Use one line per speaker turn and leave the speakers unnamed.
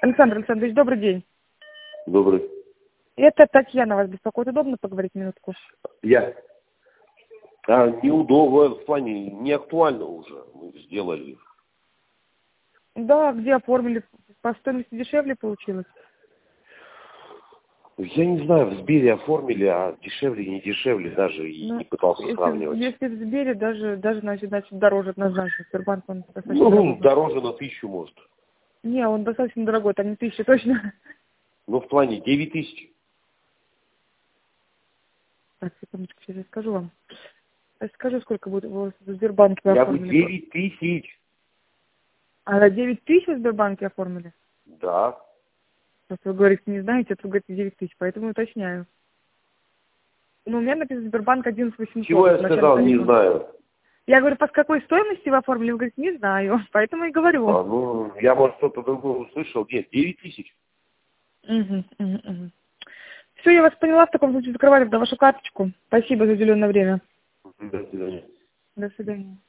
Александр Александрович, добрый день.
Добрый.
Это Татьяна вас беспокоит. Удобно поговорить минутку?
Я. Неудобно, в плане не актуально уже. Мы сделали.
Да, где оформили? По стоимости дешевле получилось?
Я не знаю, в Сбере оформили, а дешевле, не дешевле, даже и не пытался сравнивать.
Если в Сбере, даже значит дороже однозначно. Сбербанк, он достаточно дорогой.
Дороже на 1000, может.
Не, он достаточно дорогой, там не 1000 точно.
Ну, в плане 9000.
Так, секундочку, сейчас я скажу вам. Я скажу, сколько будет в Сбербанке вы
Я бы
оформили.
9000.
А на 9000 в Сбербанке оформили?
Да.
Просто вы говорите, не знаете, а тут говорите 9000, поэтому уточняю. Ну, у меня написано Сбербанк 11800.
Чего я сказал, не знаю.
Я говорю, по какой стоимости вы оформили? Вы говорите, не знаю, поэтому и говорю.
Я, может, что-то другое услышал. Нет, 9000.
Все, я вас поняла, в таком случае закрывали тогда вашу карточку. Спасибо за уделенное время.
До свидания.
До свидания.